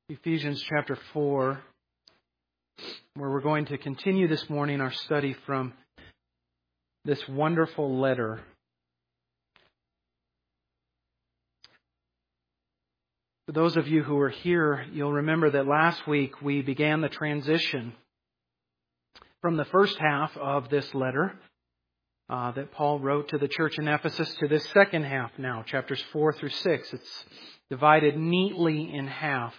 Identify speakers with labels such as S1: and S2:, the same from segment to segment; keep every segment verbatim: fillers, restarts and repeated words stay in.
S1: Ephesians chapter four, where we're going to continue this morning our study from this wonderful letter. For those of you who are here, you'll remember that last week we began the transition from the first half of this letter uh, that Paul wrote to the church in Ephesus to this second half now, chapters four through six. It's divided neatly in half.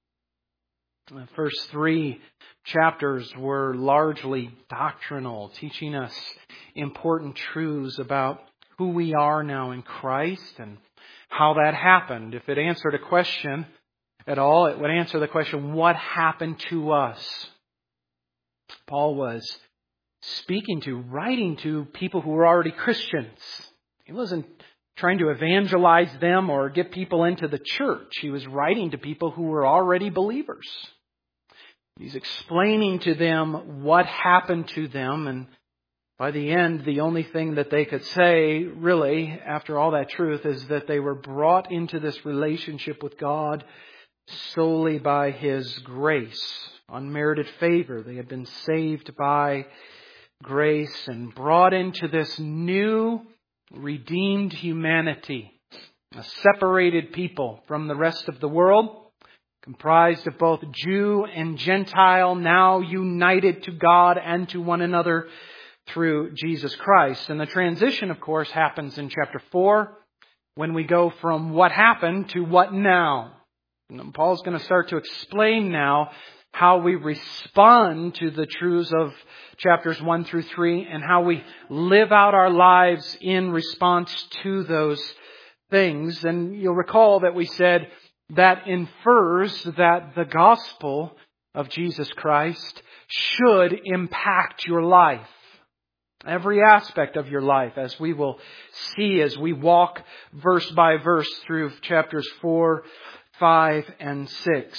S1: The first three chapters were largely doctrinal, teaching us important truths about who we are now in Christ and how that happened. If it answered a question at all, it would answer the question, what happened to us? Paul was speaking to, writing to people who were already Christians. He wasn't trying to evangelize them or get people into the church. He was writing to people who were already believers. He's explaining to them what happened to them, and by the end, the only thing that they could say, really, after all that truth, is that they were brought into this relationship with God solely by His grace, unmerited favor. They had been saved by grace and brought into this new, redeemed humanity, a separated people from the rest of the world, comprised of both Jew and Gentile, now united to God and to one another through Jesus Christ. And the transition, of course, happens in chapter four when we go from what happened to what now. And Paul's going to start to explain now how we respond to the truths of chapters one through three and how we live out our lives in response to those things. And you'll recall that we said that infers that the gospel of Jesus Christ should impact your life. Every aspect of your life, as we will see as we walk verse by verse through chapters four, five, and six.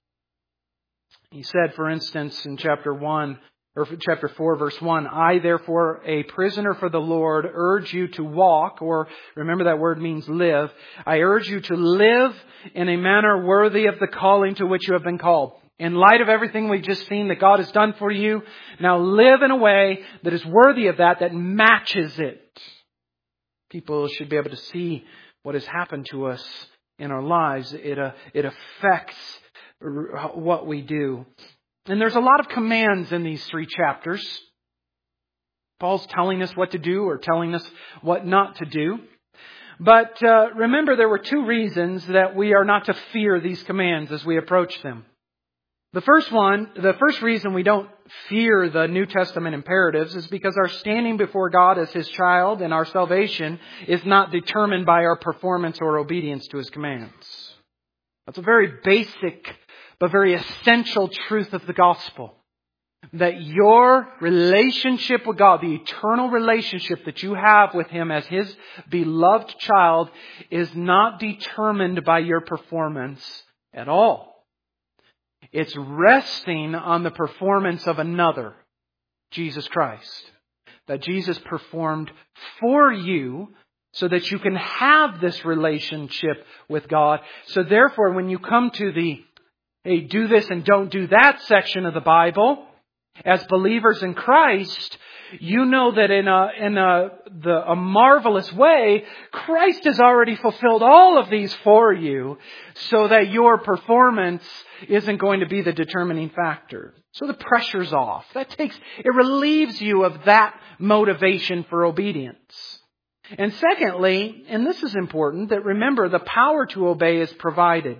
S1: He said, for instance, in chapter one, or chapter four, verse one, I, therefore, a prisoner for the Lord, urge you to walk, or remember that word means live. I urge you to live in a manner worthy of the calling to which you have been called. In light of everything we've just seen that God has done for you, now live in a way that is worthy of that, that matches it. People should be able to see what has happened to us in our lives. It, uh, it affects what we do. And there's a lot of commands in these three chapters. Paul's telling us what to do or telling us what not to do. But uh, remember, there were two reasons that we are not to fear these commands as we approach them. The first one, the first reason we don't fear the New Testament imperatives is because our standing before God as His child and our salvation is not determined by our performance or obedience to His commands. That's a very basic but very essential truth of the gospel. That your relationship with God, the eternal relationship that you have with Him as His beloved child, is not determined by your performance at all. It's resting on the performance of another, Jesus Christ. That Jesus performed for you so that you can have this relationship with God. So therefore, when you come to the hey, do this and don't do that section of the Bible, as believers in Christ, you know that in a in a the a marvelous way, Christ has already fulfilled all of these for you, so that your performance isn't going to be the determining factor. So the pressure's off. That takes it relieves you of that motivation for obedience. And secondly, and this is important, that remember the power to obey is provided.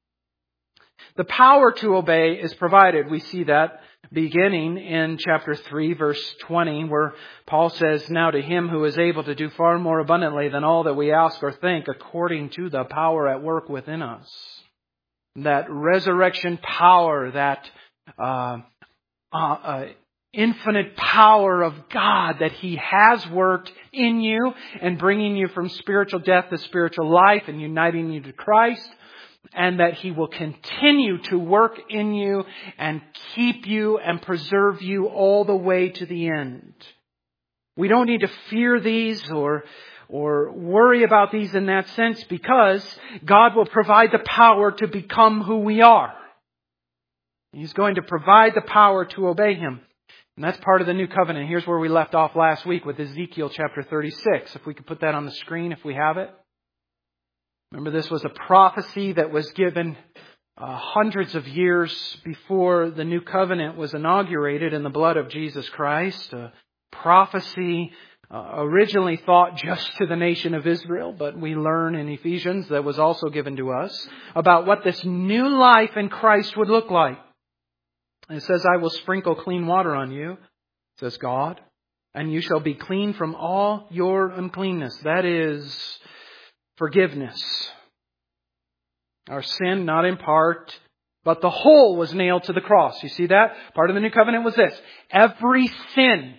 S1: The power to obey is provided. We see that beginning in chapter three, verse twenty, where Paul says, now to Him who is able to do far more abundantly than all that we ask or think, according to the power at work within us. That resurrection power, that uh, uh, uh, infinite power of God that He has worked in you and bringing you from spiritual death to spiritual life and uniting you to Christ. And that He will continue to work in you and keep you and preserve you all the way to the end. We don't need to fear these or, or worry about these in that sense, because God will provide the power to become who we are. He's going to provide the power to obey Him. And that's part of the new covenant. Here's where we left off last week with Ezekiel chapter thirty-six. If we could put that on the screen, if we have it. Remember, this was a prophecy that was given uh, hundreds of years before the new covenant was inaugurated in the blood of Jesus Christ. A prophecy uh, originally thought just to the nation of Israel, but we learn in Ephesians that was also given to us about what this new life in Christ would look like. And it says, I will sprinkle clean water on you, says God, and you shall be clean from all your uncleanness. That is forgiveness. Our sin, not in part, but the whole was nailed to the cross. You see that? Part of the new covenant was this. Every sin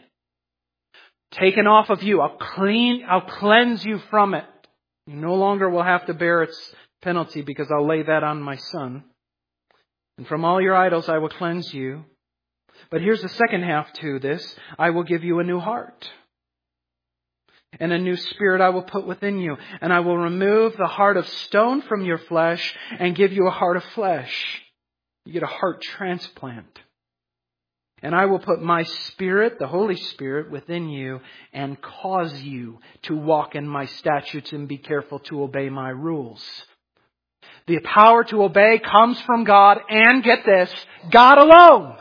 S1: taken off of you. I'll clean, I'll cleanse you from it. You no longer will have to bear its penalty because I'll lay that on my Son. And from all your idols I will cleanse you. But here's the second half to this. I will give you a new heart. And a new spirit I will put within you. And I will remove the heart of stone from your flesh and give you a heart of flesh. You get a heart transplant. And I will put my Spirit, the Holy Spirit, within you and cause you to walk in my statutes and be careful to obey my rules. The power to obey comes from God, and get this, God alone.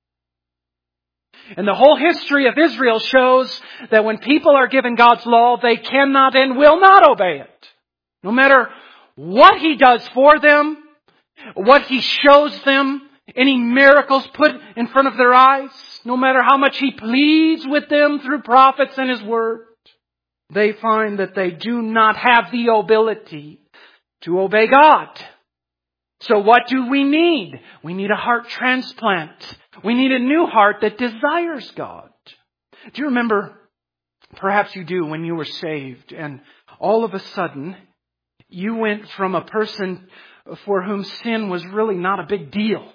S1: And the whole history of Israel shows that when people are given God's law, they cannot and will not obey it. No matter what He does for them, what He shows them, any miracles put in front of their eyes, no matter how much He pleads with them through prophets and His Word, they find that they do not have the ability to obey God. So what do we need? We need a heart transplant. We need a new heart that desires God. Do you remember, perhaps you do, when you were saved and all of a sudden you went from a person for whom sin was really not a big deal.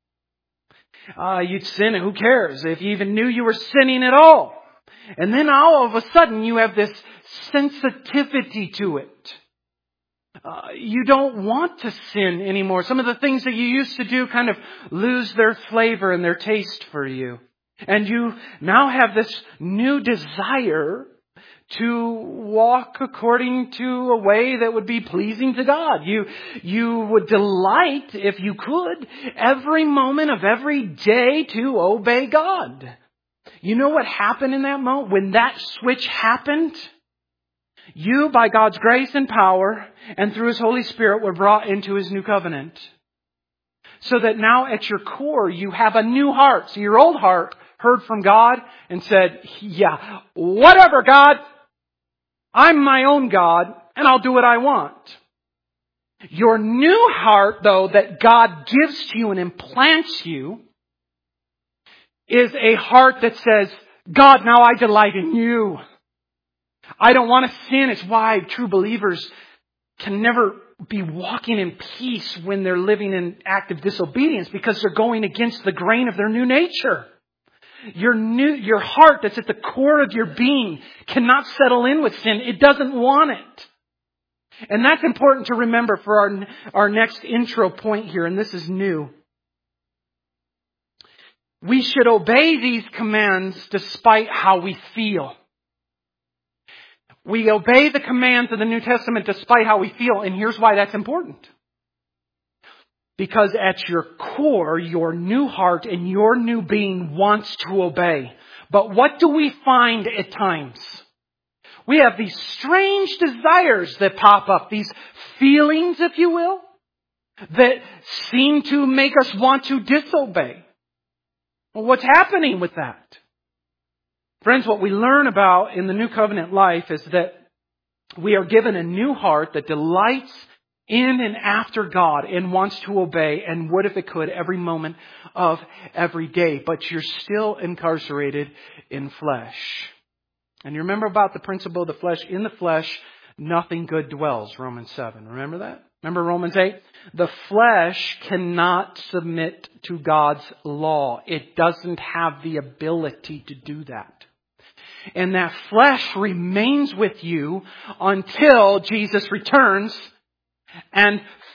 S1: Uh, you'd sin and who cares if you even knew you were sinning at all. And then all of a sudden you have this sensitivity to it. Uh, you don't want to sin anymore. Some of the things that you used to do kind of lose their flavor and their taste for you. And you now have this new desire to walk according to a way that would be pleasing to God. You, you would delight, if you could, every moment of every day to obey God. You know what happened in that moment? When that switch happened, you, by God's grace and power, and through His Holy Spirit, were brought into His new covenant. So that now at your core, you have a new heart. So your old heart heard from God and said, yeah, whatever, God. I'm my own God, and I'll do what I want. Your new heart, though, that God gives to you and implants you, is a heart that says, God, now I delight in you. I don't want to sin. It's why true believers can never be walking in peace when they're living in active disobedience, because they're going against the grain of their new nature. Your new, your heart that's at the core of your being cannot settle in with sin. It doesn't want it. And that's important to remember for our, our next intro point here, and this is new. We should obey these commands despite how we feel. We obey the commands of the New Testament despite how we feel, and here's why that's important. Because at your core, your new heart and your new being wants to obey. But what do we find at times? We have these strange desires that pop up, these feelings, if you will, that seem to make us want to disobey. Well, what's happening with that? Friends, what we learn about in the New Covenant life is that we are given a new heart that delights in and after God and wants to obey and would, if it could, every moment of every day. But you're still incarcerated in flesh. And you remember about the principle of the flesh. In the flesh, nothing good dwells, Romans seven. Remember that? Remember Romans eight? The flesh cannot submit to God's law. It doesn't have the ability to do that. And that flesh remains with you until Jesus returns and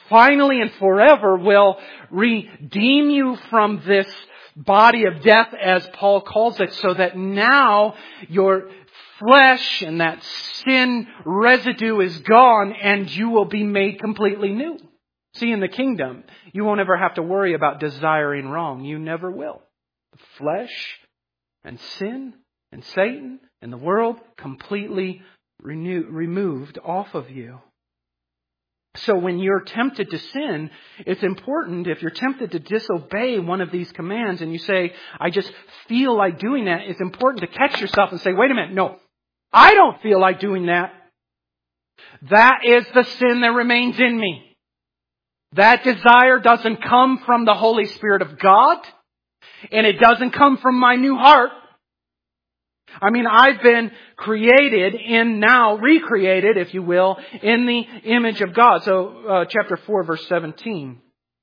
S1: finally and forever will redeem you from this body of death, as Paul calls it, so that now your flesh and that sin residue is gone and you will be made completely new. See, in the kingdom, you won't ever have to worry about desiring wrong. You never will. The flesh and sin and Satan and the world completely renew, removed off of you. So when you're tempted to sin, it's important, if you're tempted to disobey one of these commands and you say, I just feel like doing that, it's important to catch yourself and say, wait a minute, no, I don't feel like doing that. That is the sin that remains in me. That desire doesn't come from the Holy Spirit of God, and it doesn't come from my new heart. I mean, I've been created in now, recreated, if you will, in the image of God. So, uh, chapter four, verse seventeen.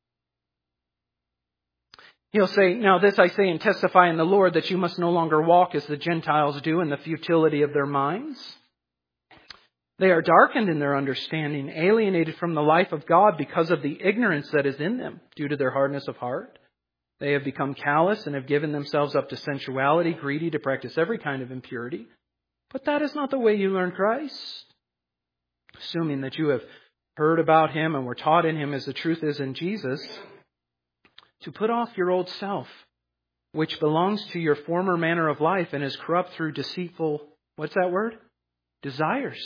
S1: He'll say, now this I say and testify in the Lord, that you must no longer walk as the Gentiles do in the futility of their minds. They are darkened in their understanding, alienated from the life of God because of the ignorance that is in them, due to their hardness of heart. They have become callous and have given themselves up to sensuality, greedy to practice every kind of impurity. But that is not the way you learn Christ. Assuming that you have heard about Him and were taught in Him as the truth is in Jesus, to put off your old self, which belongs to your former manner of life and is corrupt through deceitful, what's that word? Desires.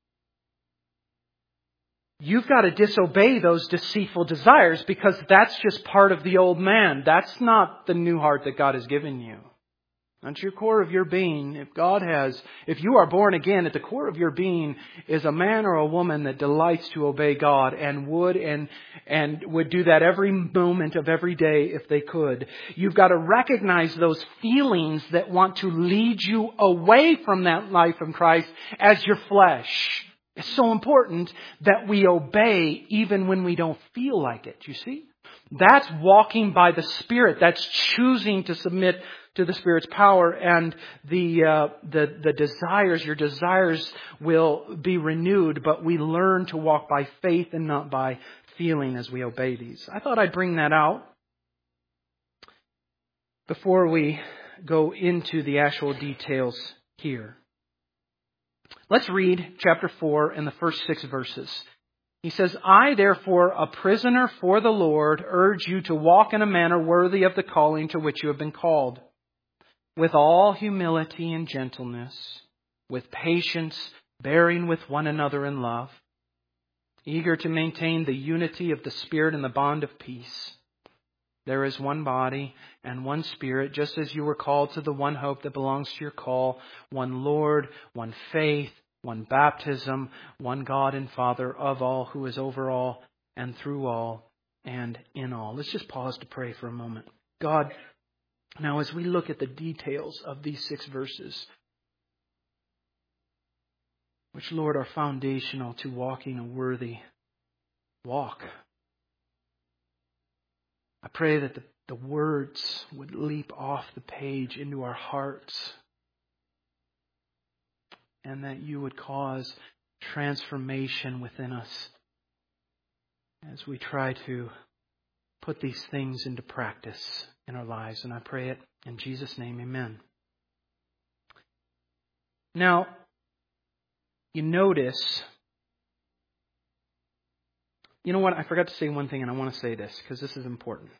S1: You've got to disobey those deceitful desires because that's just part of the old man. That's not the new heart that God has given you. That's your core of your being. If God has, if you are born again, at the core of your being is a man or a woman that delights to obey God and would and and would do that every moment of every day if they could. You've got to recognize those feelings that want to lead you away from that life in Christ as your flesh. It's so important that we obey even when we don't feel like it, you see? That's walking by the Spirit. That's choosing to submit to the Spirit's power, and the, uh, the, the desires, your desires will be renewed, but we learn to walk by faith and not by feeling as we obey these. I thought I'd bring that out before we go into the actual details here. Let's read chapter four and the first six verses. He says, I, therefore, a prisoner for the Lord, urge you to walk in a manner worthy of the calling to which you have been called, with all humility and gentleness, with patience, bearing with one another in love, eager to maintain the unity of the Spirit in the bond of peace. There is one body and one Spirit, just as you were called to the one hope that belongs to your call, one Lord, one faith, one baptism, one God and Father of all, who is over all and through all and in all. Let's just pause to pray for a moment. God, now as we look at the details of these six verses, which, Lord, are foundational to walking a worthy walk, I pray that the, the words would leap off the page into our hearts, and that you would cause transformation within us as we try to put these things into practice in our lives. And I pray it in Jesus' name, amen. Now, you notice, you know what? I forgot to say one thing, and I want to say this because this is important.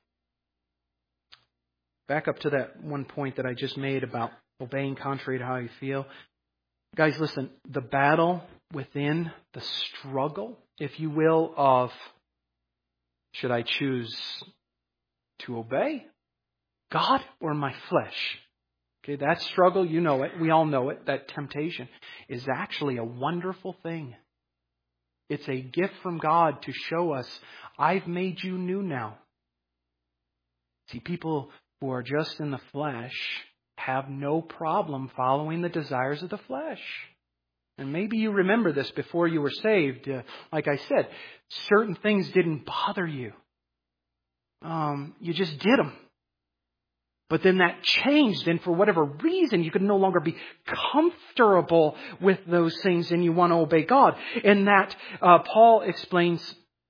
S1: Back up to that one point that I just made about obeying contrary to how you feel. Guys, listen, the battle within, the struggle, if you will, of should I choose to obey God or my flesh? Okay, that struggle, you know it, we all know it, that temptation is actually a wonderful thing. It's a gift from God to show us, I've made you new now. See, people who are just in the flesh have no problem following the desires of the flesh. And maybe you remember this before you were saved. Uh, like I said, certain things didn't bother you. Um, you just did them. But then that changed, and for whatever reason, you could no longer be comfortable with those things, and you want to obey God. And that uh, Paul explains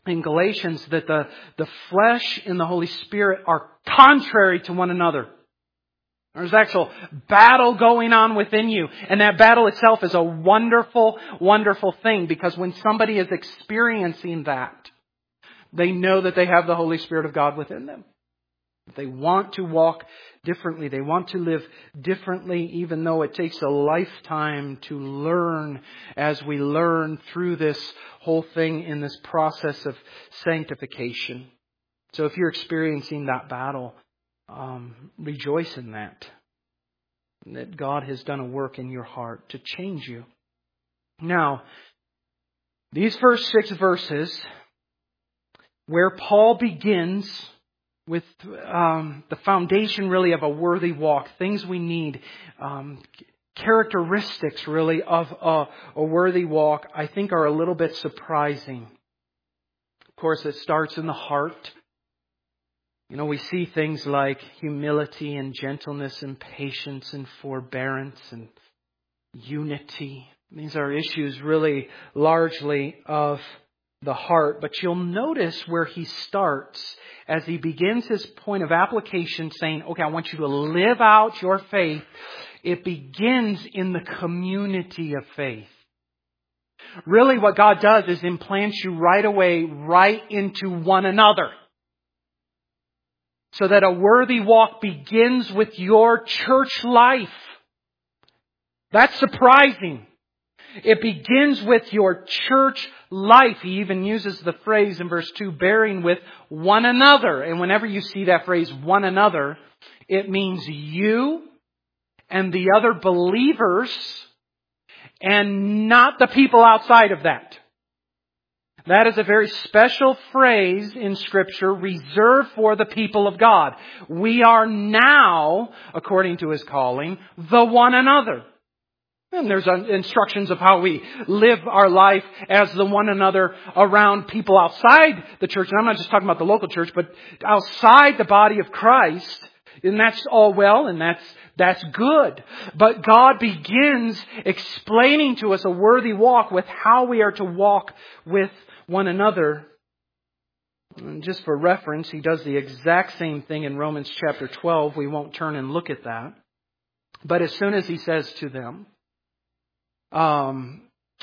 S1: in Galatians that the, the flesh and the Holy Spirit are contrary to one another. There's actual battle going on within you. And that battle itself is a wonderful, wonderful thing, because when somebody is experiencing that, they know that they have the Holy Spirit of God within them. They want to walk differently. They want to live differently, even though it takes a lifetime to learn as we learn through this whole thing in this process of sanctification. So if you're experiencing that battle, um, rejoice in that. That God has done a work in your heart to change you. Now, these first six verses, where Paul begins with um, the foundation really of a worthy walk, things we need, um, characteristics really of a, a worthy walk, I think are a little bit surprising. Of course, it starts in the heart. You know, we see things like humility and gentleness and patience and forbearance and unity. These are issues really largely of the heart. But you'll notice where he starts as he begins his point of application, saying, okay, I want you to live out your faith. It begins in the community of faith. Really what God does is implants you right away, right into one another. So that a worthy walk begins with your church life. That's surprising. It begins with your church life. He even uses the phrase in verse two, bearing with one another. And whenever you see that phrase, one another, it means you and the other believers and not the people outside of that. That is a very special phrase in Scripture reserved for the people of God. We are now, according to His calling, the one another. And there's instructions of how we live our life as the one another around people outside the church. And I'm not just talking about the local church, but outside the body of Christ. And that's all well, and that's that's good. But God begins explaining to us a worthy walk with how we are to walk with one another. And just for reference, he does the exact same thing in Romans chapter twelve. We won't turn and look at that. But as soon as he says to them, Um,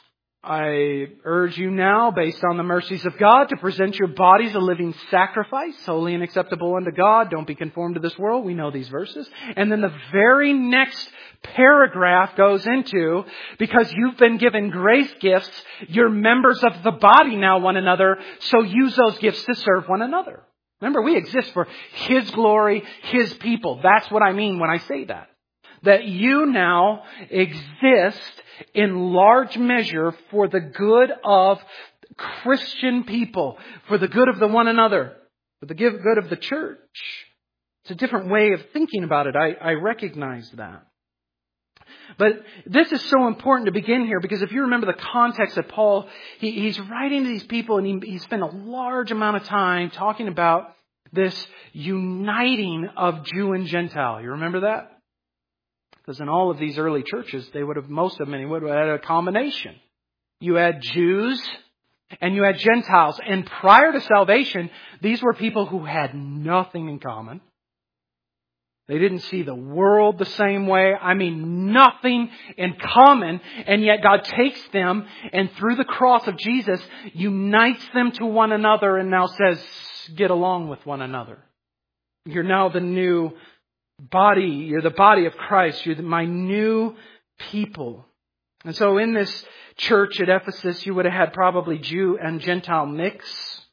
S1: I urge you now, based on the mercies of God, to present your bodies a living sacrifice, holy and acceptable unto God. Don't be conformed to this world. We know these verses. And then the very next paragraph goes into, because you've been given grace gifts, you're members of the body now, one another, so use those gifts to serve one another. Remember, we exist for His glory, His people. That's what I mean when I say that. That you now exist in large measure for the good of Christian people, for the good of the one another, for the good of the church. It's a different way of thinking about it. I, I recognize that. But this is so important to begin here, because if you remember the context that Paul, he, he's writing to these people, and he, he spent a large amount of time talking about this uniting of Jew and Gentile. You remember that? Because in all of these early churches, they would have, most of them would have had a combination. You had Jews and you had Gentiles. And prior to salvation, these were people who had nothing in common. They didn't see the world the same way. I mean, nothing in common. And yet God takes them and through the cross of Jesus unites them to one another and now says, get along with one another. You're now the new body. You're the body of Christ. You're my new people. And so in this church at Ephesus, you would have had probably Jew and Gentile mix.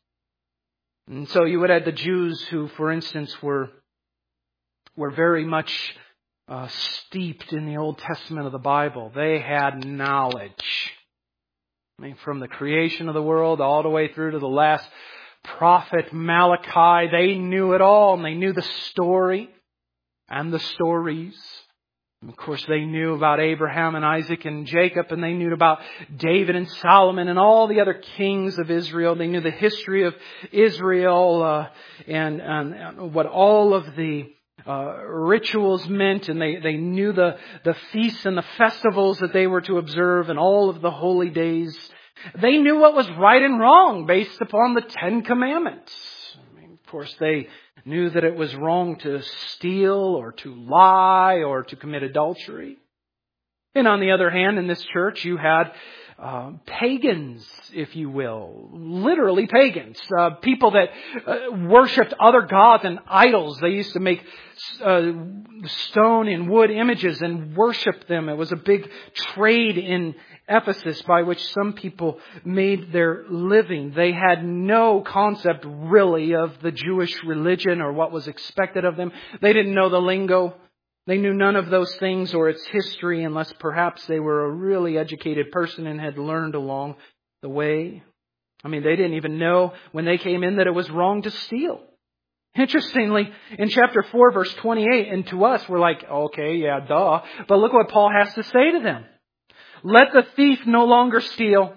S1: And so you would have the Jews who, for instance, were were very much uh, steeped in the Old Testament of the Bible. They had knowledge. I mean, from the creation of the world all the way through to the last prophet Malachi, they knew it all, and they knew the story and the stories. And of course, they knew about Abraham and Isaac and Jacob, and they knew about David and Solomon and all the other kings of Israel. They knew the history of Israel uh, and, and what all of the uh, rituals meant, and they, they knew the, the feasts and the festivals that they were to observe and all of the holy days. They knew what was right and wrong based upon the Ten Commandments. I mean, of course, they knew that it was wrong to steal or to lie or to commit adultery. And on the other hand, in this church, you had uh, pagans, if you will, literally pagans, uh, people that uh, worshipped other gods and idols. They used to make uh, stone and wood images and worship them. It was a big trade in Ephesus by which some people made their living. They had no concept really of the Jewish religion or what was expected of them. They didn't know the lingo. They knew none of those things or its history unless perhaps they were a really educated person and had learned along the way. I mean, they didn't even know when they came in that it was wrong to steal. Interestingly, in chapter four, verse twenty-eight, and to us, we're like, okay, yeah, duh. But look what Paul has to say to them. Let the thief no longer steal,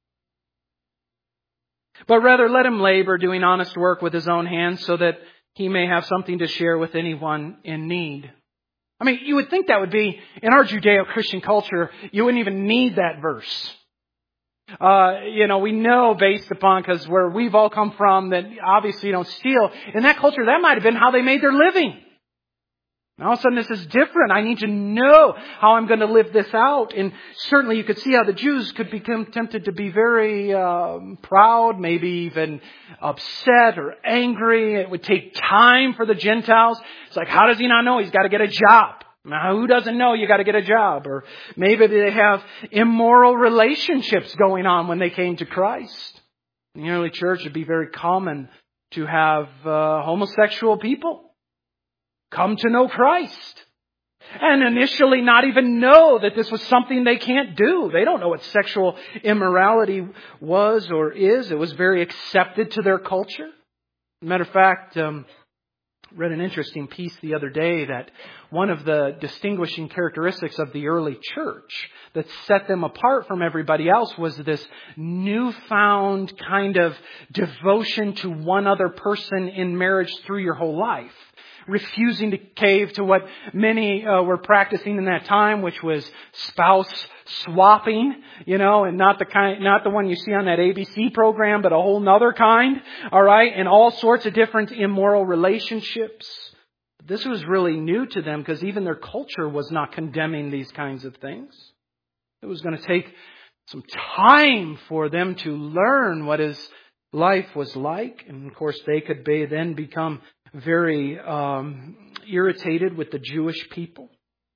S1: but rather let him labor, doing honest work with his own hands, so that he may have something to share with anyone in need. I mean, you would think that would be, in our Judeo-Christian culture, you wouldn't even need that verse. Uh, you know, we know based upon, because where we've all come from, that obviously you don't steal. In that culture, that might have been how they made their living. Now, all of a sudden, this is different. I need to know how I'm going to live this out. And certainly you could see how the Jews could become tempted to be very um, proud, maybe even upset or angry. It would take time for the Gentiles. It's like, how does he not know? He's got to get a job. Now, who doesn't know you got to get a job? Or maybe they have immoral relationships going on when they came to Christ. In the early church, it'd be very common to have uh, homosexual people come to know Christ. And initially not even know that this was something they can't do. They don't know what sexual immorality was or is. It was very accepted to their culture. Matter of fact, um, read an interesting piece the other day that one of the distinguishing characteristics of the early church that set them apart from everybody else was this newfound kind of devotion to one other person in marriage through your whole life. Refusing to cave to what many uh, were practicing in that time, which was spouse swapping, you know, and not the kind, not the one you see on that A B C program, but a whole nother kind, all right, and all sorts of different immoral relationships. This was really new to them because even their culture was not condemning these kinds of things. It was going to take some time for them to learn what his life was like, and of course they could be, then become very um, irritated with the Jewish people.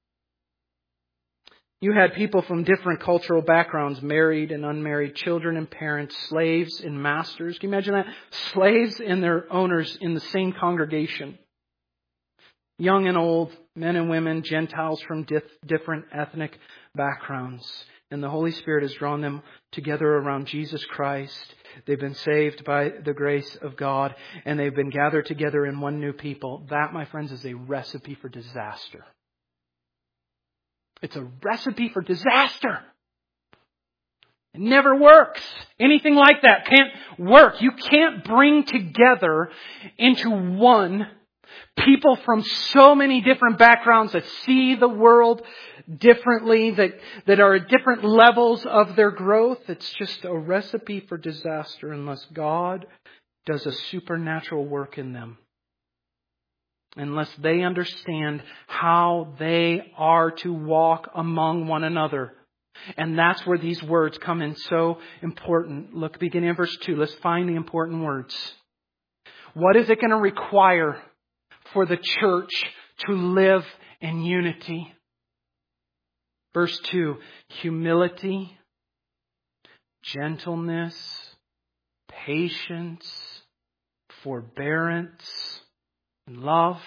S1: You had people from different cultural backgrounds, married and unmarried, children and parents, slaves and masters. Can you imagine that? Slaves and their owners in the same congregation. Young and old, men and women, Gentiles from dif- different ethnic backgrounds. And the Holy Spirit has drawn them together around Jesus Christ. They've been saved by the grace of God, and they've been gathered together in one new people. That, my friends, is a recipe for disaster. It's a recipe for disaster. It never works. Anything like that can't work. You can't bring together into one people from so many different backgrounds that see the world differently, that, that are at different levels of their growth. It's just a recipe for disaster unless God does a supernatural work in them. Unless they understand how they are to walk among one another. And that's where these words come in so important. Look, beginning in verse two. Let's find the important words. What is it going to require for the church to live in unity? Verse two, humility, gentleness, patience, forbearance, and love.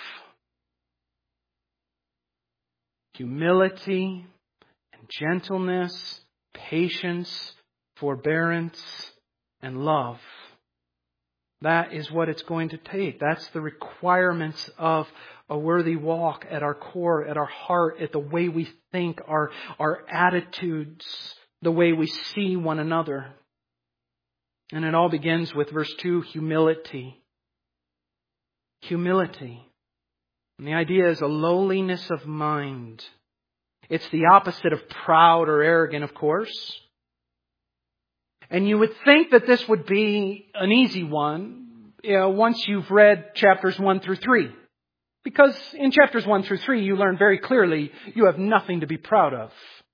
S1: Humility and gentleness, patience, forbearance, and love. That is what it's going to take. That's the requirements of a worthy walk at our core, at our heart, at the way we think, our, our attitudes, the way we see one another. And it all begins with verse two, humility. Humility. And the idea is a lowliness of mind. It's the opposite of proud or arrogant, of course. And you would think that this would be an easy one, you know, once you've read chapters one through three. Because in chapters one through three, you learn very clearly you have nothing to be proud of.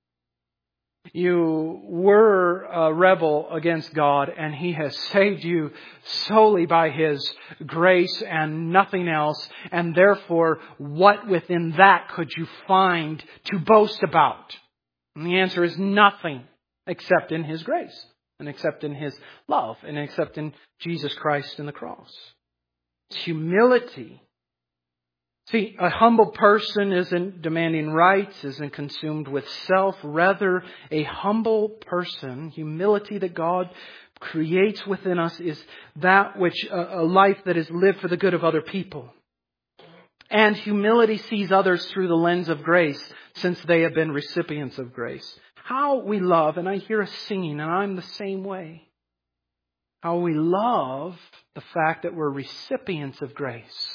S1: You were a rebel against God, and He has saved you solely by His grace and nothing else. And therefore, what within that could you find to boast about? And the answer is nothing except in His grace, and except in His love, and except in Jesus Christ and the cross. It's humility. See, a humble person isn't demanding rights, isn't consumed with self. Rather, a humble person, humility that God creates within us, is that which, a life that is lived for the good of other people. And humility sees others through the lens of grace, since they have been recipients of grace. How we love, and I hear us singing, and I'm the same way. How we love the fact that we're recipients of grace.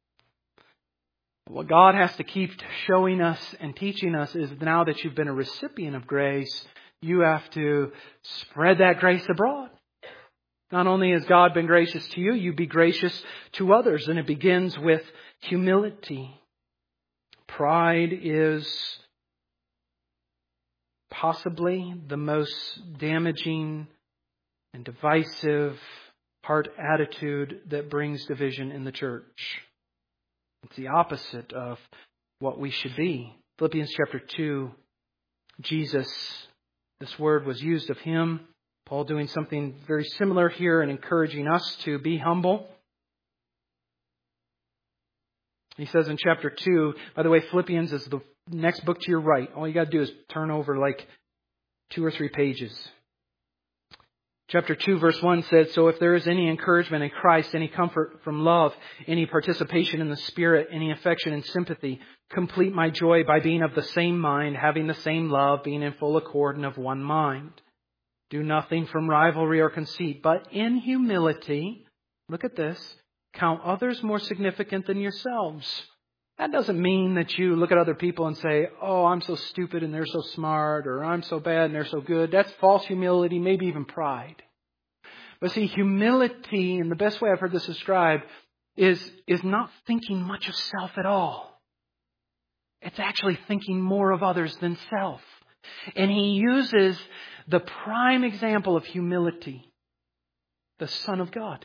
S1: What God has to keep showing us and teaching us is now that you've been a recipient of grace, you have to spread that grace abroad. Not only has God been gracious to you, you be gracious to others. And it begins with humility. Pride is possibly the most damaging and divisive heart attitude that brings division in the church. It's the opposite of what we should be. Philippians chapter two, Jesus, this word was used of Him. Paul doing something very similar here and encouraging us to be humble. He says in chapter two, by the way, Philippians is the next book to your right. All you got to do is turn over like two or three pages. Chapter two, verse one says, "So if there is any encouragement in Christ, any comfort from love, any participation in the Spirit, any affection and sympathy, complete my joy by being of the same mind, having the same love, being in full accord and of one mind. Do nothing from rivalry or conceit, but in humility," look at this, "count others more significant than yourselves." That doesn't mean that you look at other people and say, "Oh, I'm so stupid and they're so smart," or "I'm so bad and they're so good." That's false humility, maybe even pride. But see, humility, and the best way I've heard this described, is, is not thinking much of self at all. It's actually thinking more of others than self. And he uses the prime example of humility, the Son of God.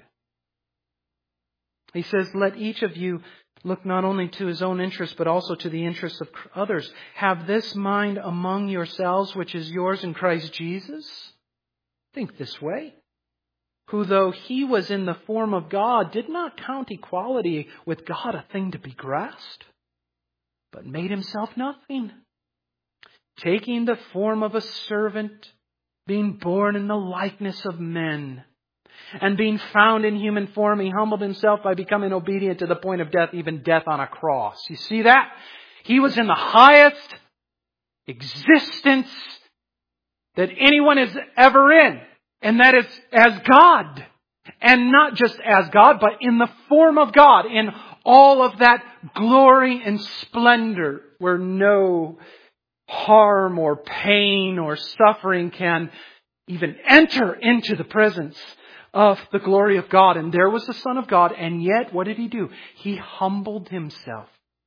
S1: He says, "Let each of you look not only to his own interests, but also to the interests of others. Have this mind among yourselves, which is yours in Christ Jesus." Think this way. "Who, though He was in the form of God, did not count equality with God a thing to be grasped, but made Himself nothing, taking the form of a servant, being born in the likeness of men. And being found in human form, He humbled Himself by becoming obedient to the point of death, even death on a cross." You see that? He was in the highest existence that anyone is ever in. And that is as God. And not just as God, but in the form of God. In all of that glory and splendor where no harm or pain or suffering can even enter into the presence of the glory of God. And there was the Son of God. And yet, what did He do? He humbled Himself.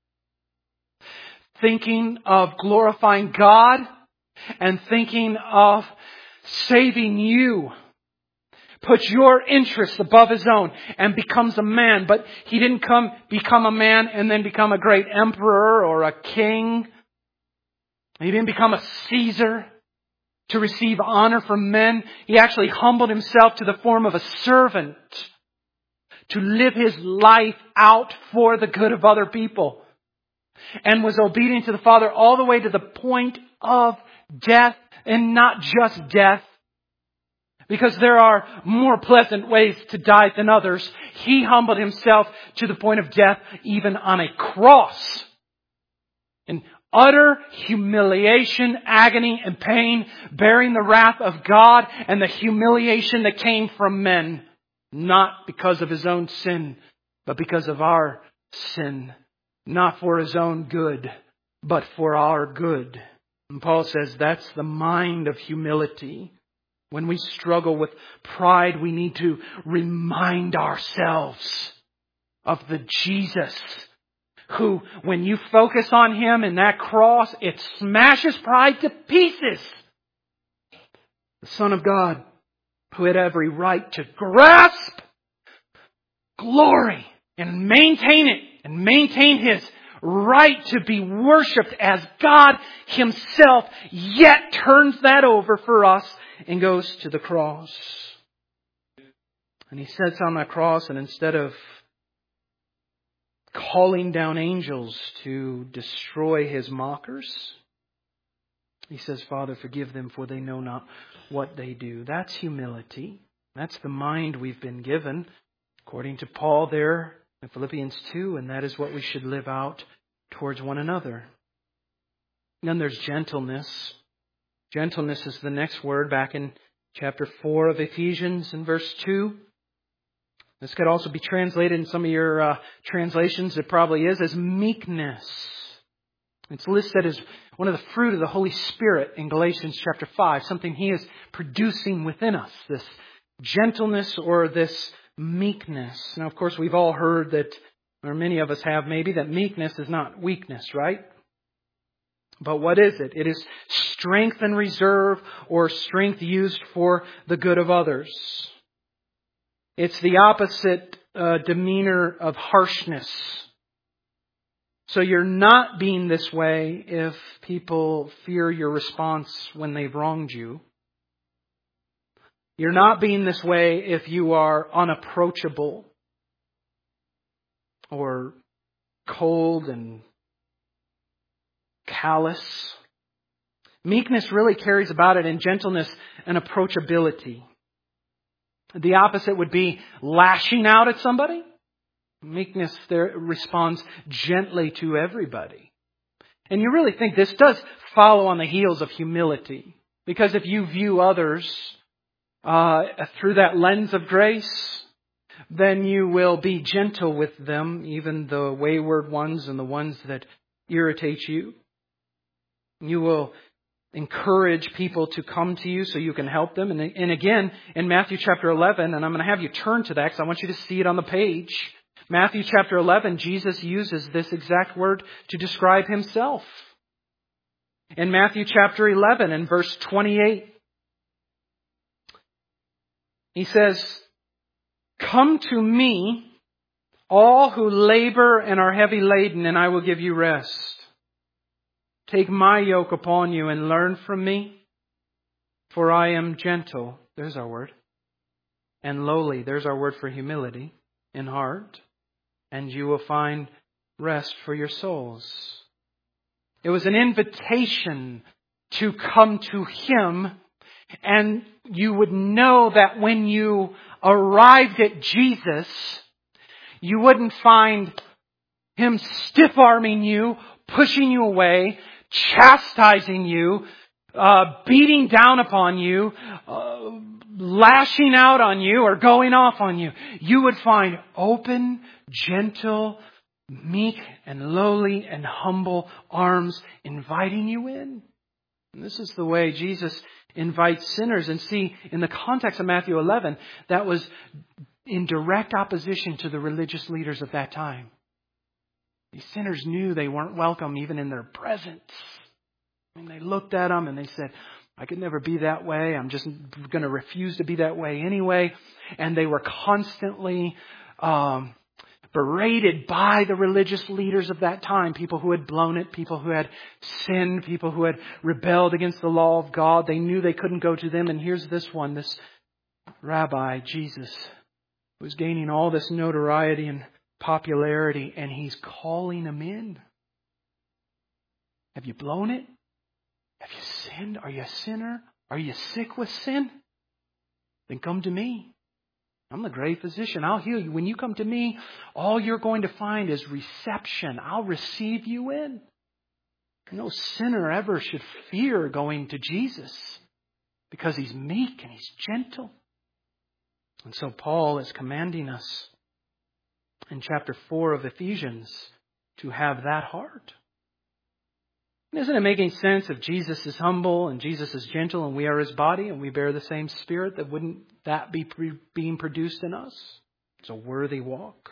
S1: Thinking of glorifying God and thinking of saving you. Puts your interests above His own and becomes a man. But He didn't come become a man and then become a great emperor or a king. He didn't become a Caesar to receive honor from men. He actually humbled Himself to the form of a servant to live His life out for the good of other people. And was obedient to the Father all the way to the point of death, and not just death. Because there are more pleasant ways to die than others. He humbled Himself to the point of death, even on a cross. And utter humiliation, agony, and pain, bearing the wrath of God and the humiliation that came from men. Not because of His own sin, but because of our sin. Not for His own good, but for our good. And Paul says that's the mind of humility. When we struggle with pride, we need to remind ourselves of the Jesus who, when you focus on Him and that cross, it smashes pride to pieces. The Son of God, who had every right to grasp glory and maintain it and maintain His right to be worshipped as God Himself, yet turns that over for us and goes to the cross. And He sits on that cross, and instead of calling down angels to destroy His mockers, He says, Father, forgive them, for they know not what they do. That's humility. That's the mind we've been given, according to Paul there in Philippians two, and that is what we should live out towards one another. And then there's gentleness. Gentleness is the next word back in chapter four of Ephesians in verse two. This could also be translated in some of your uh, translations, it probably is, as meekness. It's listed as one of the fruit of the Holy Spirit in Galatians chapter five, something He is producing within us, this gentleness or this meekness. Now, of course, we've all heard that, or many of us have maybe, that meekness is not weakness, right? But what is it? It is strength and reserve, or strength used for the good of others. It's the opposite uh, demeanor of harshness. So you're not being this way if people fear your response when they've wronged you. You're not being this way if you are unapproachable or cold and callous. Meekness really carries about it in gentleness and approachability. The opposite would be lashing out at somebody. Meekness there responds gently to everybody. And you really think this does follow on the heels of humility. Because if you view others uh, through that lens of grace, then you will be gentle with them, even the wayward ones and the ones that irritate you. You will encourage people to come to you so you can help them. And, and again, in Matthew chapter eleven, and I'm going to have you turn to that because I want you to see it on the page. Matthew chapter eleven, Jesus uses this exact word to describe Himself. In Matthew chapter eleven and verse twenty-eight, He says, "Come to me, all who labor and are heavy laden, and I will give you rest. Take my yoke upon you and learn from me, for I am gentle," there's our word, "and lowly," there's our word for humility, "in heart, and you will find rest for your souls." It was an invitation to come to Him, and you would know that when you arrived at Jesus, you wouldn't find Him stiff-arming you, pushing you away, chastising you, uh, beating down upon you, uh, lashing out on you, or going off on you. You would find open, gentle, meek and lowly and humble arms inviting you in. And this is the way Jesus invites sinners. And see, in the context of Matthew eleven, that was in direct opposition to the religious leaders of that time. These sinners knew they weren't welcome even in their presence. I mean, they looked at them and they said, "I could never be that way. I'm just going to refuse to be that way anyway." And they were constantly um, berated by the religious leaders of that time. People who had blown it, people who had sinned, people who had rebelled against the law of God. They knew they couldn't go to them. And here's this one, this rabbi, Jesus, who's gaining all this notoriety and popularity, and He's calling them in. Have you blown it? Have you sinned? Are you a sinner? Are you sick with sin? Then come to me. I'm the great physician. I'll heal you. When you come to me, all you're going to find is reception. I'll receive you in. No sinner ever should fear going to Jesus because He's meek and He's gentle. And so Paul is commanding us in chapter four of Ephesians to have that heart. Isn't it making sense if Jesus is humble and Jesus is gentle and we are His body and we bear the same Spirit, that wouldn't that be pre- being produced in us? It's a worthy walk.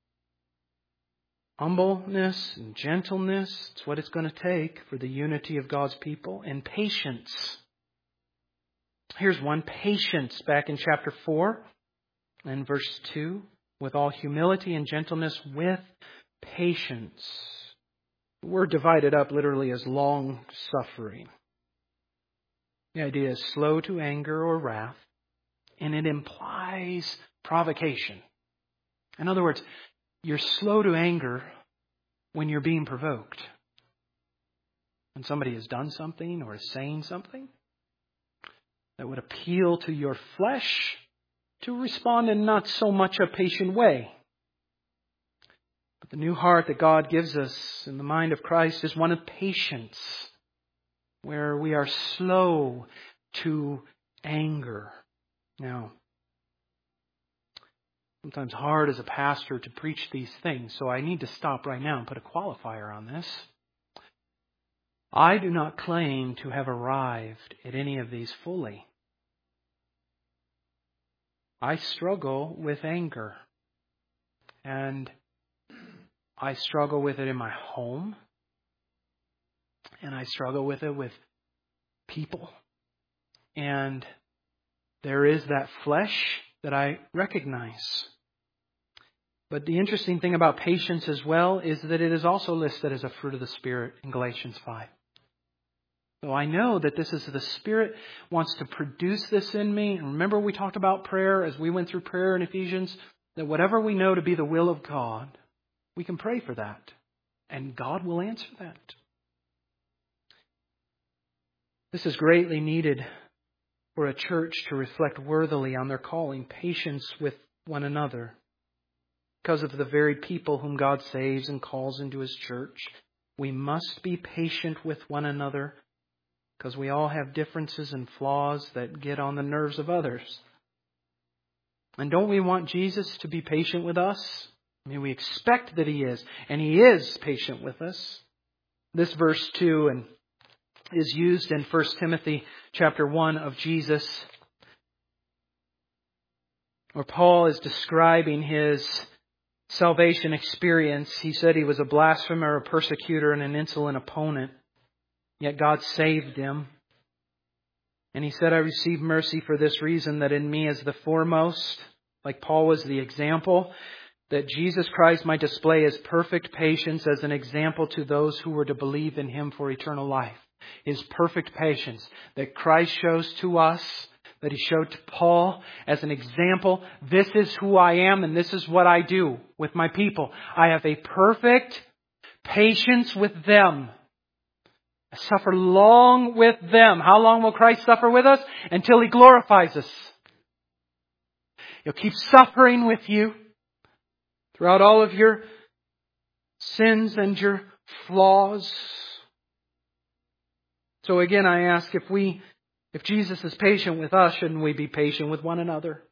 S1: Humbleness and gentleness, it's what it's going to take for the unity of God's people. And patience. Here's one, patience, back in chapter four and verse two. With all humility and gentleness, with patience. We're divided up literally as long suffering. The idea is slow to anger or wrath, and it implies provocation. In other words, you're slow to anger when you're being provoked. When somebody has done something or is saying something that would appeal to your flesh, to respond in not so much a patient way. But the new heart that God gives us in the mind of Christ is one of patience, where we are slow to anger. Now, sometimes hard as a pastor to preach these things, so I need to stop right now and put a qualifier on this. I do not claim to have arrived at any of these fully. I struggle with anger, and I struggle with it in my home, and I struggle with it with people. And there is that flesh that I recognize. But the interesting thing about patience as well is that it is also listed as a fruit of the Spirit in Galatians five. So I know that this is the Spirit wants to produce this in me. And remember we talked about prayer as we went through prayer in Ephesians, that whatever we know to be the will of God, we can pray for that. And God will answer that. This is greatly needed for a church to reflect worthily on their calling, patience with one another. Because of the very people whom God saves and calls into His church, we must be patient with one another, because we all have differences and flaws that get on the nerves of others. And don't we want Jesus to be patient with us? I mean, we expect that He is, and He is patient with us. This verse two and is used in First Timothy chapter one of Jesus, where Paul is describing his salvation experience. He said he was a blasphemer, a persecutor, and an insolent opponent. Yet God saved him. And he said, I received mercy for this reason, that in me as the foremost, like Paul was the example, that Jesus Christ might display His perfect patience as an example to those who were to believe in Him for eternal life. His perfect patience that Christ shows to us, that He showed to Paul as an example. This is who I am and this is what I do with my people. I have a perfect patience with them. I suffer long with them. How long will Christ suffer with us? Until He glorifies us. He'll keep suffering with you throughout all of your sins and your flaws. So again, I ask, if we, if Jesus is patient with us, shouldn't we be patient with one another?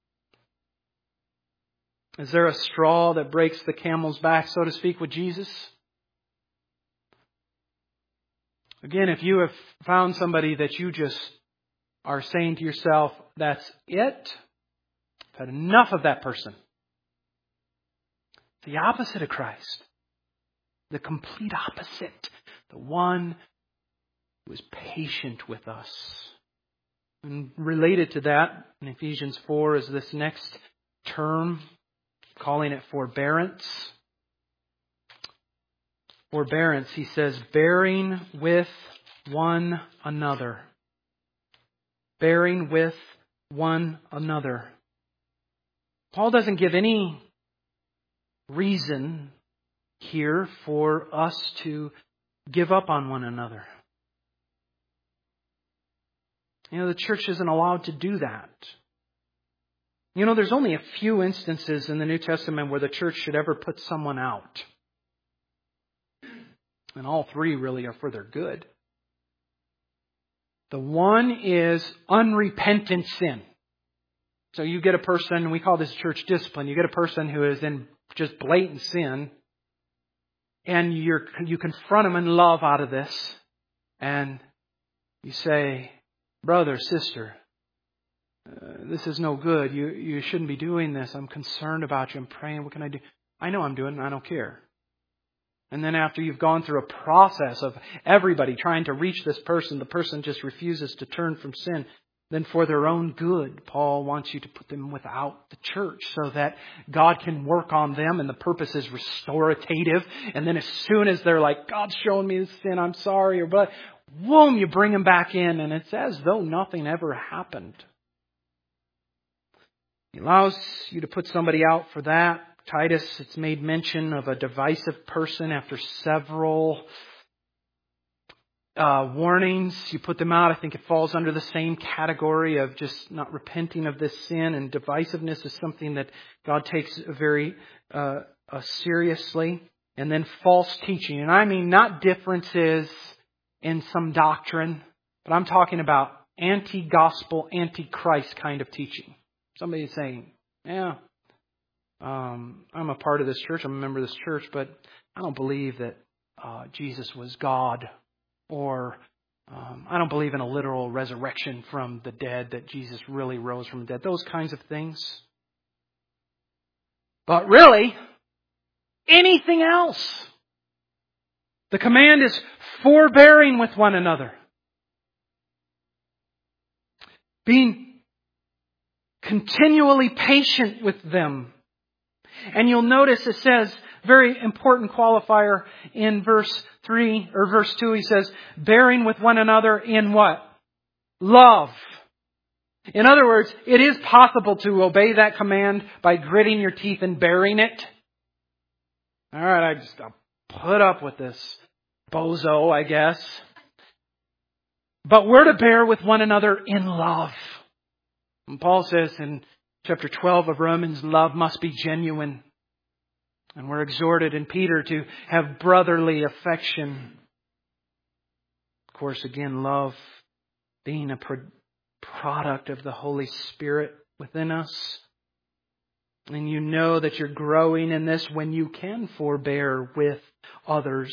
S1: Is there a straw that breaks the camel's back, so to speak, with Jesus? Again, if you have found somebody that you just are saying to yourself, that's it, I've had enough of that person. The opposite of Christ. The complete opposite. The one who is patient with us. And related to that, in Ephesians four is this next term, calling it forbearance. Forbearance, he says, bearing with one another. Bearing with one another. Paul doesn't give any reason here for us to give up on one another. You know, the church isn't allowed to do that. You know, there's only a few instances in the New Testament where the church should ever put someone out. And all three really are for their good. The one is unrepentant sin. So you get a person, we call this church discipline, you get a person who is in just blatant sin, and you're, you confront them in love out of this. and you say, brother, sister, uh, this is no good. You, you shouldn't be doing this. I'm concerned about you. I'm praying. What can I do? I know I'm doing it and I don't care. And then after you've gone through a process of everybody trying to reach this person, the person just refuses to turn from sin. Then for their own good, Paul wants you to put them without the church so that God can work on them and the purpose is restorative. And then as soon as they're like, God's showing me this sin, I'm sorry, or but, boom, you bring them back in and it's as though nothing ever happened. He allows you to put somebody out for that. Titus, it's made mention of a divisive person after several uh, warnings. You put them out. I think it falls under the same category of just not repenting of this sin. And divisiveness is something that God takes very uh, uh, seriously. And then false teaching. And I mean not differences in some doctrine, but I'm talking about anti-gospel, anti-Christ kind of teaching. Somebody is saying, yeah, Um, I'm a part of this church. I'm a member of this church, but I don't believe that uh, Jesus was God, or um, I don't believe in a literal resurrection from the dead, that Jesus really rose from the dead. Those kinds of things. But really, anything else. The command is forbearing with one another. Being continually patient with them. And you'll notice it says, very important qualifier in verse three or verse two, he says, bearing with one another in what? Love. In other words, it is possible to obey that command by gritting your teeth and bearing it. All right, I just I'll put up with this bozo, I guess. But we're to bear with one another in love. And Paul says in chapter twelve of Romans, love must be genuine. And we're exhorted in Peter to have brotherly affection. Of course, again, love being a pro- product of the Holy Spirit within us. And you know that you're growing in this when you can forbear with others.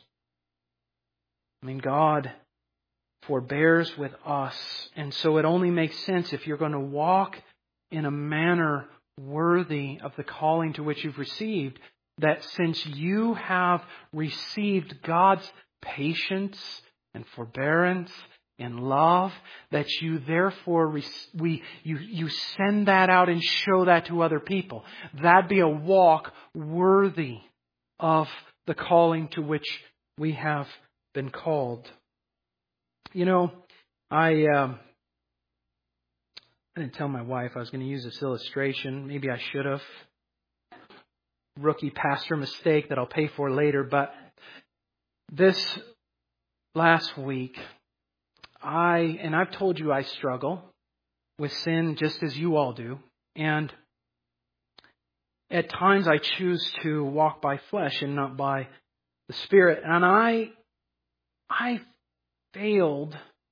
S1: I mean, God forbears with us. And so it only makes sense if you're going to walk in a manner worthy of the calling to which you've received, that since you have received God's patience and forbearance and love, that you therefore we you you send that out and show that to other people. That'd be a walk worthy of the calling to which we have been called. You know, I. Um, I didn't tell my wife I was going to use this illustration. Maybe I should have. Rookie pastor mistake that I'll pay for later. But this last week, I, and I've told you I struggle with sin just as you all do. And at times I choose to walk by flesh and not by the Spirit. And I, I failed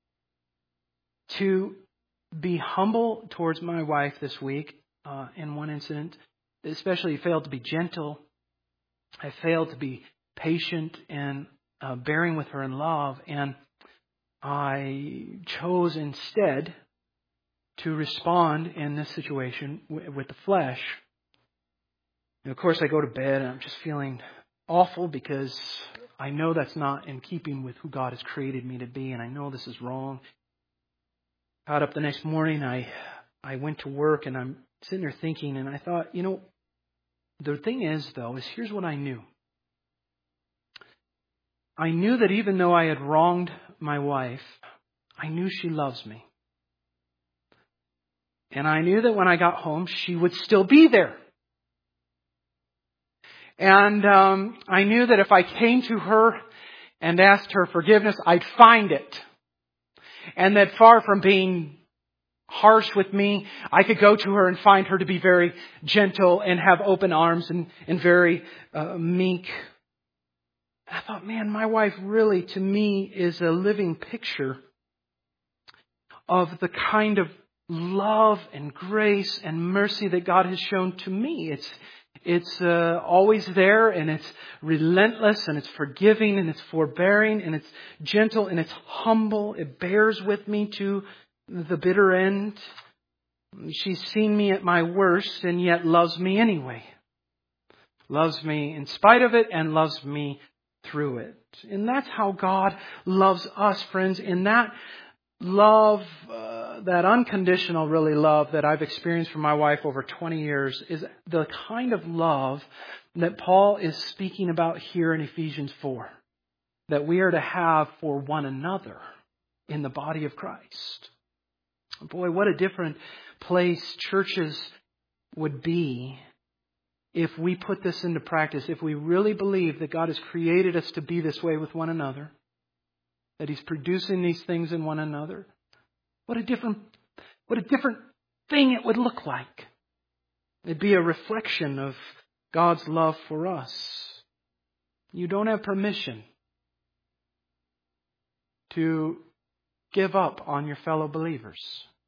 S1: to be humble towards my wife this week uh, in one incident. Especially failed to be gentle. I failed to be patient and uh, bearing with her in love. And I chose instead to respond in this situation w- with the flesh. And of course I go to bed and I'm just feeling awful because I know that's not in keeping with who God has created me to be. And I know this is wrong. Got up the next morning, I I went to work and I'm sitting there thinking, and I thought, you know, the thing is, though, is here's what I knew. I knew that even though I had wronged my wife, I knew she loves me. And I knew that when I got home, she would still be there. And um, I knew that if I came to her and asked her forgiveness, I'd find it. And that far from being harsh with me, I could go to her and find her to be very gentle and have open arms and, and very uh, meek. I thought, man, my wife really, to me, is a living picture of the kind of love and grace and mercy that God has shown to me. It's It's uh, always there, and it's relentless, and it's forgiving, and it's forbearing, and it's gentle, and it's humble. It bears with me to the bitter end. She's seen me at my worst and yet loves me anyway. Loves me in spite of it and loves me through it. And that's how God loves us, friends. In that love, uh, that unconditional really love that I've experienced from my wife over twenty years is the kind of love that Paul is speaking about here in Ephesians four. That we are to have for one another in the body of Christ. Boy, what a different place churches would be if we put this into practice, if we really believe that God has created us to be this way with one another, that He's producing these things in one another. What a different, what a different thing it would look like. It'd be a reflection of God's love for us. You don't have permission to give up on your fellow believers.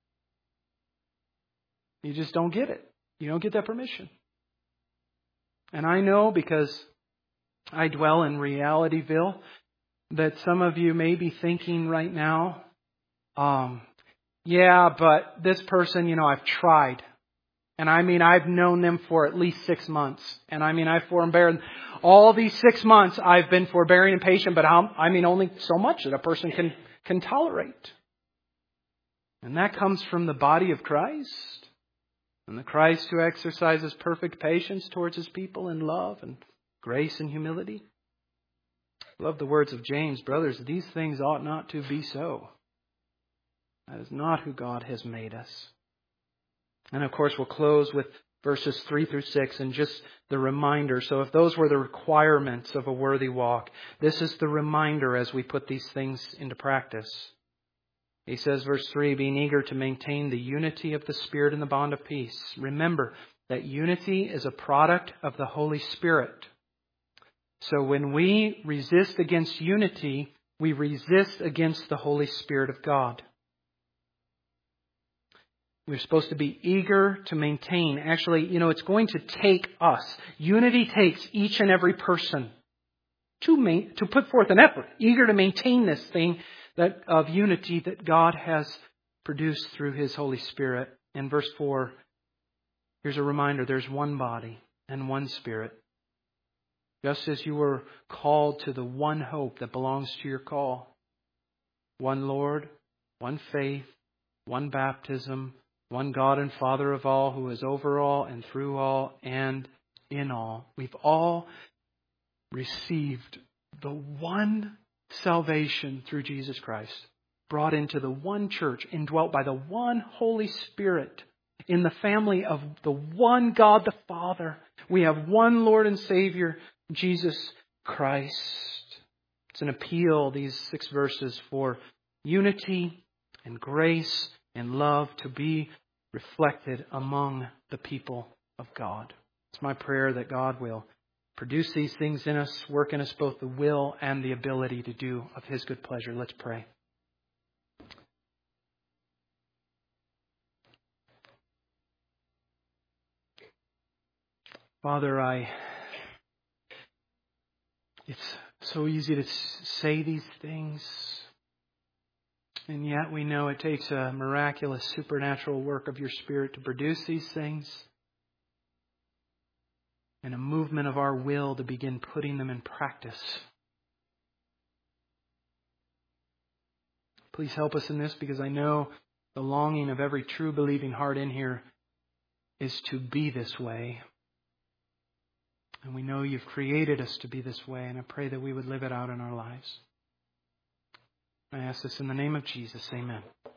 S1: You just don't get it. You don't get that permission. And I know, because I dwell in Realityville, that some of you may be thinking right now, um, yeah, but this person, you know, I've tried. And I mean, I've known them for at least six months. And I mean, I've forbeared. All these six months, I've been forbearing and patient, but how, I mean, only so much that a person can, can tolerate. And that comes from the body of Christ. And the Christ who exercises perfect patience towards His people in love and grace and humility. I love the words of James. Brothers, these things ought not to be so. That is not who God has made us. And of course, we'll close with verses three through six and just the reminder. So if those were the requirements of a worthy walk, this is the reminder as we put these things into practice. He says, verse three, being eager to maintain the unity of the Spirit in the bond of peace. Remember that unity is a product of the Holy Spirit. So when we resist against unity, we resist against the Holy Spirit of God. We're supposed to be eager to maintain. Actually, you know, it's going to take us. Unity takes each and every person to main, to put forth an effort, eager to maintain this thing that of unity that God has produced through His Holy Spirit. In verse four, here's a reminder, there's one body and one Spirit. Just as you were called to the one hope that belongs to your call. One Lord, one faith, one baptism, one God and Father of all, who is over all and through all and in all. We've all received the one salvation through Jesus Christ, brought into the one church, indwelt by the one Holy Spirit, in the family of the one God the Father. We have one Lord and Savior, Jesus Christ. It's an appeal, these six verses, for unity and grace and love to be reflected among the people of God. It's my prayer that God will produce these things in us, work in us both the will and the ability to do of His good pleasure. Let's pray. Father, I, it's so easy to say these things, and yet we know it takes a miraculous supernatural work of your Spirit to produce these things, and a movement of our will to begin putting them in practice. Please help us in this, because I know the longing of every true believing heart in here is to be this way. And we know You've created us to be this way, and I pray that we would live it out in our lives. I ask this in the name of Jesus. Amen.